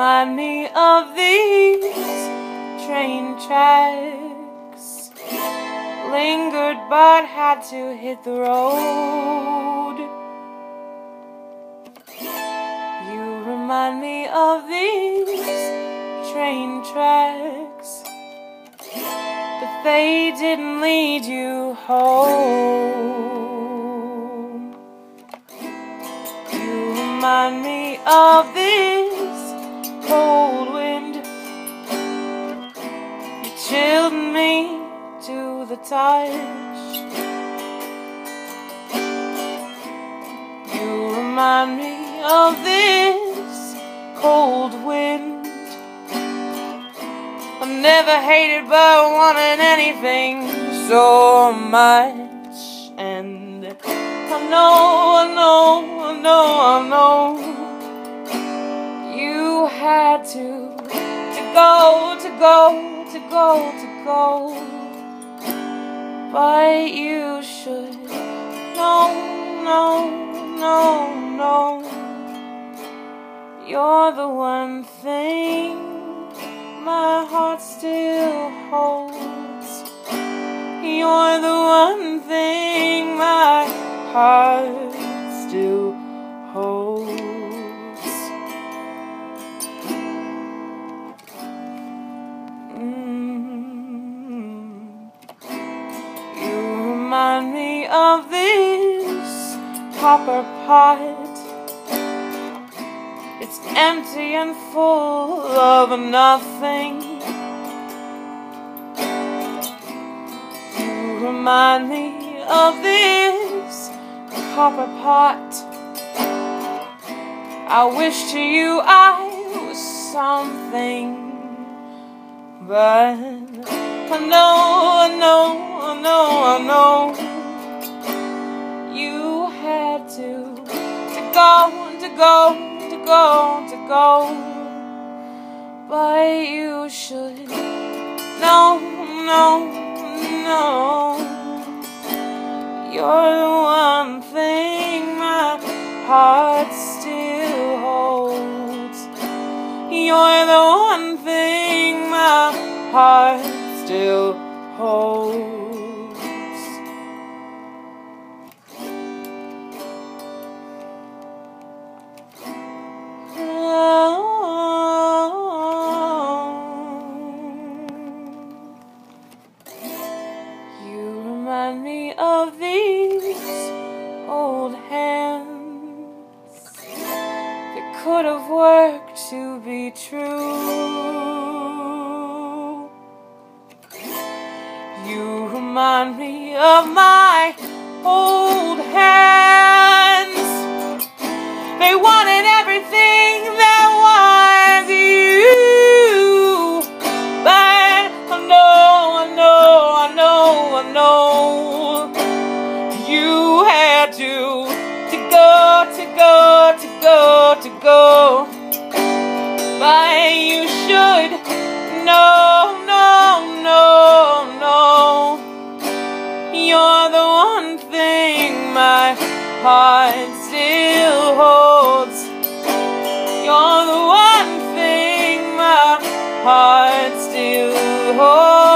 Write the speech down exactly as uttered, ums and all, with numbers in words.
remind me of these train tracks. Lingered but had to hit the road. You remind me of these train tracks, but they didn't lead you home. You remind me of this cold wind. You chilled me to the touch. You remind me of this cold wind. I've never hated but wanted anything so much. And I know, I know, I know, I know you had to, to go, to go, to go, to go. But you should know, no, no, no. You're the one thing my heart still holds. You're the one thing my heart still holds. Remind me of this copper pot. It's empty and full of nothing. You remind me of this copper pot. I wish to you I was something, but I know, I know, I know, I know you had to, to go, to go, to go, to go. But you should know, no, no. You're the one thing my heart still holds. You're the one thing my heart still holds. You remind me of these old hands that could have worked to be true. You remind me of my old hands. They wanted everything that was you. But I know, I know, I know, I know you had to, to go, to go, to go, to go. But you should know, no, no, no. You're the one thing my heart still holds. You're the one thing my heart still holds.